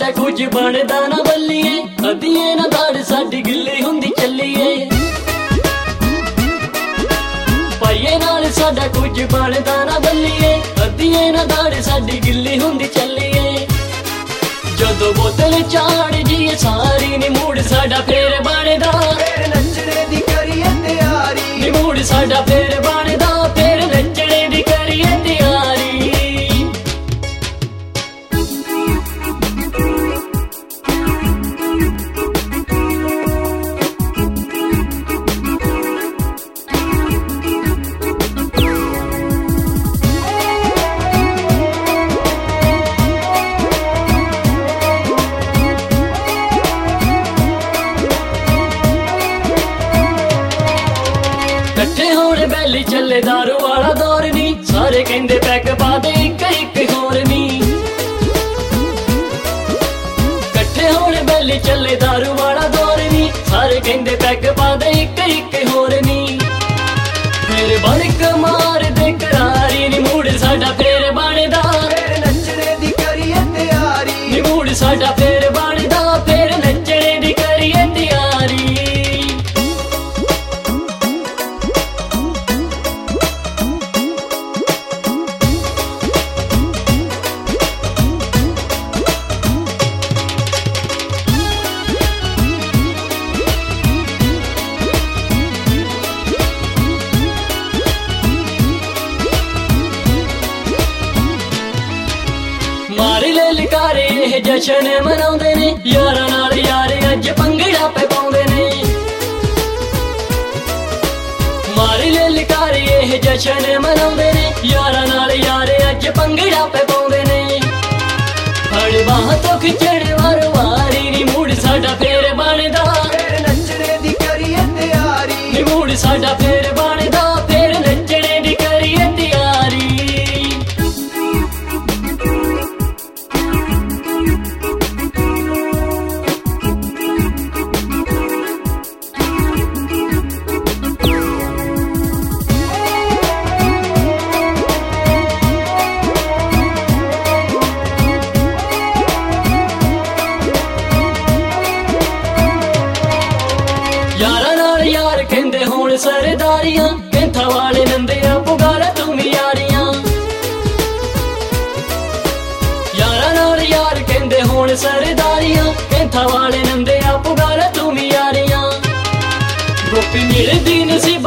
साडा कुछ बनदा ना बल्लीए, अद्धिए ना दाड़ साडी गिल्ली हुंदी चलीए। भाईए नाल साडा कुछ बनदा ना बल्लीए, अद्धिए ना दाड़ साडी गिल्ली हुंदी चलीए। जदों बोतल चाड़ जीए सारी नी मूड साडा फेर बनदा, फिर नचने दी करिए तैयारी। नी मूड साडा फेर बनदा, फेर नचने दी करिए तैयारी। कट्ठे होने बैली चले दारू वाला दौर नी, सारे कहंदे पैक पा दे इक इक होर नी। कट्ठे होने बैली चले दारू वाला दौर नी, सारे कहंदे पैक पा दे इक इक होर नी। फिर बनक मार दे करारी नी मूड साडा फेर बनदा, फिर नचने दी करिए तैयारी। नी मूड साडा फेर बनदा, फिर नचने दी करिए तैयारी। मारी ले लिकारे ये जशन मनाउंदे ने, यारां नाल यार अज भंगड़ा पे पाउंदे ने। मारी ले लिकारे ये जशन मनाउंदे ने, यारां नाल यार अज भंगड़ा पे पाउंदे ने। फड़ बाह तो खिचड़ वार वारी नी मूड साडा फेर बनदा, फिर नचने दी करिए तैयारी। नी मूड साडा फेर बनदा, फेर नचने दी करिए तैयारी। यारां नाल यार कहंदे होण सरदारियां, कैंथा वाले नंदे आ पुगारा तू मी यारियां। यारां नाल यार कहंदे होण सरदारियां, कैंथा वाले नंदे आ पुगारा तू मी यारियां। गोपी मिलदी नसीब